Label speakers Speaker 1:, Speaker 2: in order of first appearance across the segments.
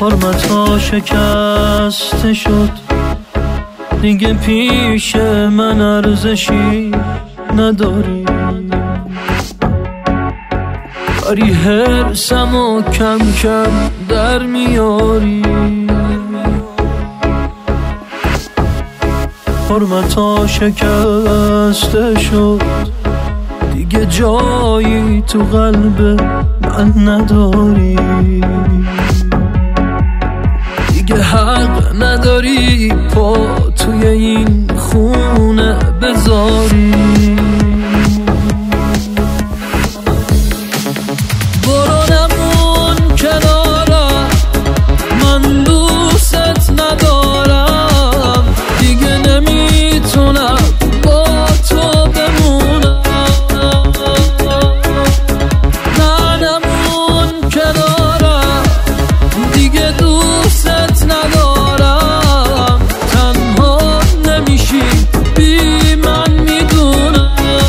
Speaker 1: حرمتا شکسته شد، دیگه پیش من ارزشی نداری. داری حرسمو کم کم در میاری. حرمتا شکسته شد، دیگه جایی تو قلب من نداری. دیگه حق نداری پا توی این خونه بذاری. برو نمون کنارم، من دوست ندارم. دیگه نمیتونم با تو بمونم. نه نمون کنارم، دیگه دوست ندارم. تنها نمیشی بی من میدونم.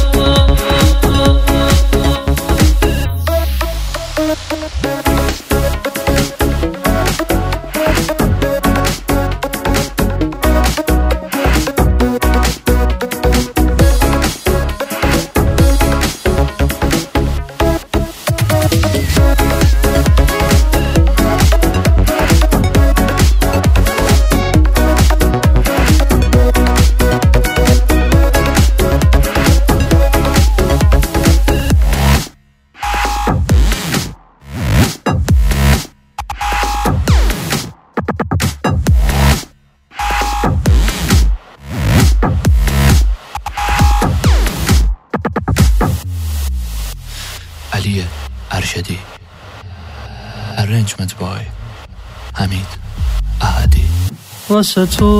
Speaker 2: علی ارشدی. Arrangement by حمید احدی.
Speaker 1: واسه تو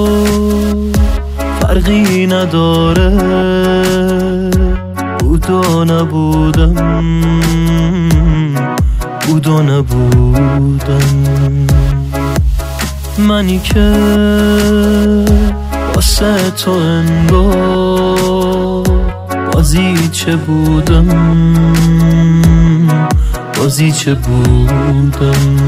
Speaker 1: فرقی نداره بود و نبودم، بود و نبودم. منی که واسه تو انگار بازی چه بودم، بازی چه بودم.